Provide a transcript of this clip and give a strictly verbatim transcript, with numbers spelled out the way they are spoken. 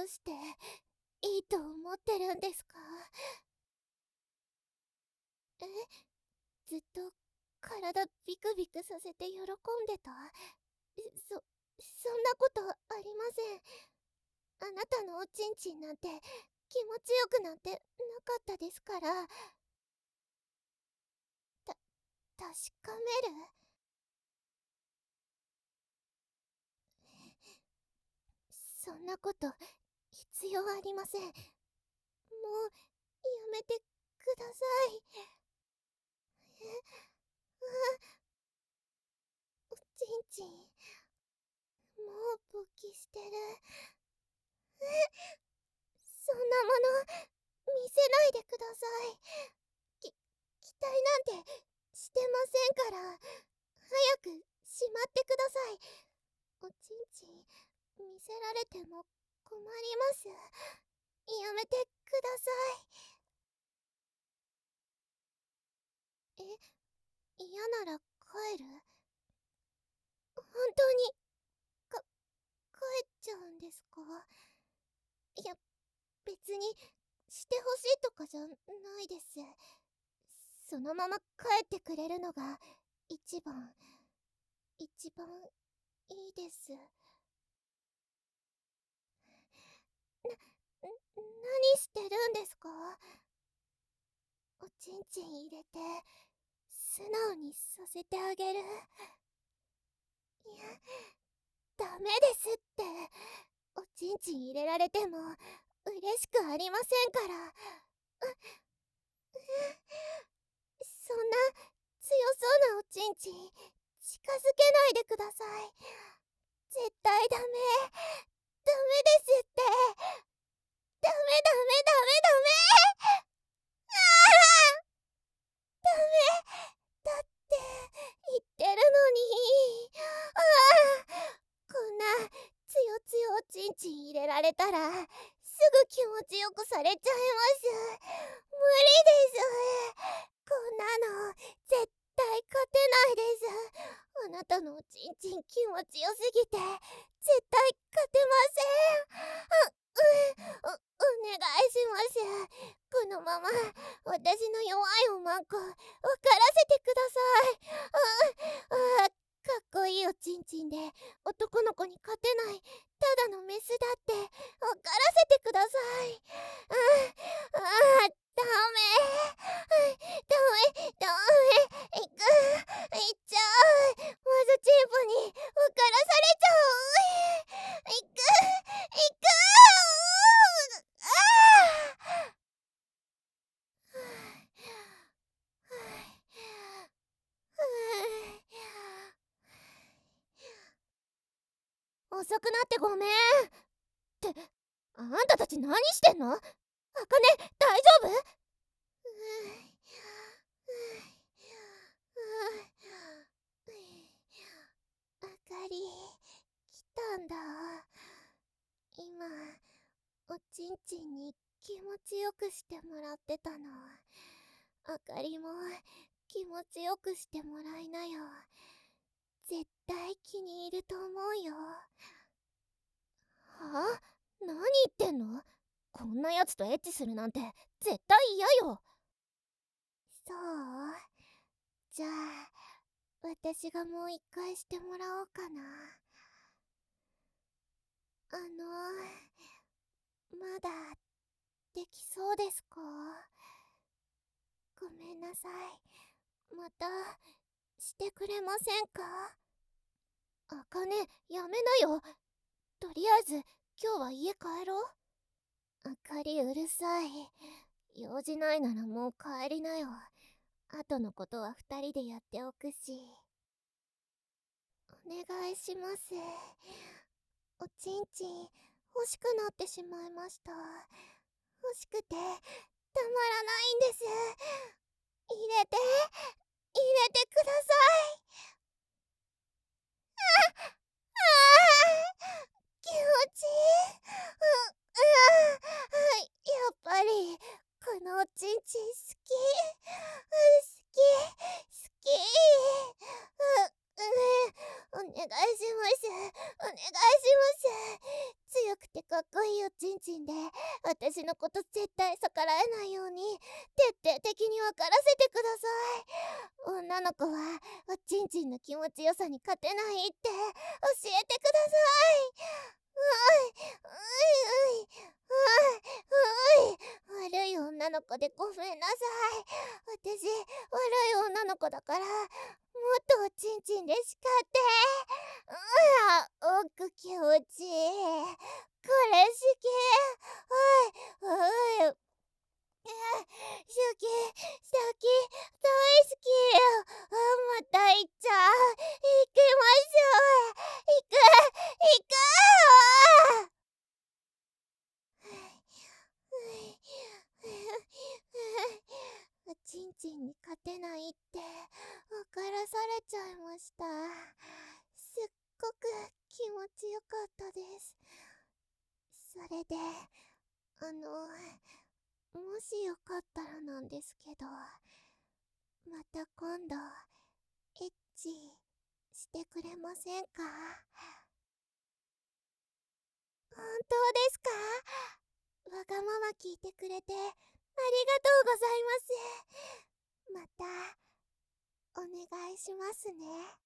うしていいと思ってるんですか？え、ずっと体ビクビクさせて喜んでた？そ、そんなことありません。あなたのおちんちんなんて気持ちよくなんてなかったですから。た、確かめる？そんなこと必要ありません。もうやめてください。え、あ、おちんちんもう勃起してる。え、そんなもの見せないでください。き期待なんてしてませんから。早くしまってください。おちんちん見せられても困ります。やめてください。え、嫌なら帰る？本当にか帰っちゃうんですか？いや、別にしてほしいとかじゃないです。そのまま帰ってくれるのが一番一番いいです。な、何してるんですか？おちんちん入れて素直にさせてあげる。いや、ダメですって。おちんちん入れられても嬉しくありませんから。そんな強そうなおちんちん近づけないでください。絶対ダメ。ダメですって。ダメダメダメダメ。ああ、ダメだって言ってるのに。ああ、こんなつよつよおちんちん入れられたらすぐ気持ちよくされちゃいます。無理です。こんなの絶対勝てないです。あなたのおちんちん気持ちよすぎて絶対勝てません。あ、う、お、お願いします。このまま私の弱いおまんこ分からせてください。あ、あ、かっこいいおちんちんで男の子に勝てないただのメスだって分からせてください。ああ、ダメ。ダメ、ダメ。いく、いっちゃう。まずチンポに分からされちゃう。いく、いく。ああ。遅くなってごめん。って、あんたたち何してんの？あかね、大丈夫？あかり、来たんだ。今、おちんちんに気持ちよくしてもらってたの。あかりも気持ちよくしてもらいなよ。絶対気に入ると思うよ。は？何言ってんの？こんなやつとエッチするなんて絶対嫌よ。そう？じゃあ私がもう一回してもらおうかな。あのまだできそうですか？ごめんなさい。またしてくれませんか？あかね、やめなよ。とりあえず今日は家帰ろう。あかりうるさい。用事ないならもう帰りなよ。後のことは二人でやっておくし。お願いします。おちんちん欲しくなってしまいました。欲しくてたまらないんです。入れて、入れてください。あ、あー、気持ちいい。う、うあ、やっぱりこのおちんちん好き。好き、好き。う、う、お願いします。お願いします。強くてかっこいいおちん女の子はおちんちんの気持ちよさに勝てないって教えてください。ういういういういう悪い女の子でごめんなさい。私悪い女の子だからもっとおちんちんで叱って。うわ奥気持ちいい。これ好き。おいおい好き、好き、大好きよ。あ、また行っちゃう。行きましょう。行く、行くおちんちんに勝てないって分からされちゃいました。すっごく気持ちよかったです。それで、あの、もしよかったらなんですけど、また今度エッチしてくれませんか？本当ですか？わがまま聞いてくれてありがとうございます。またお願いしますね。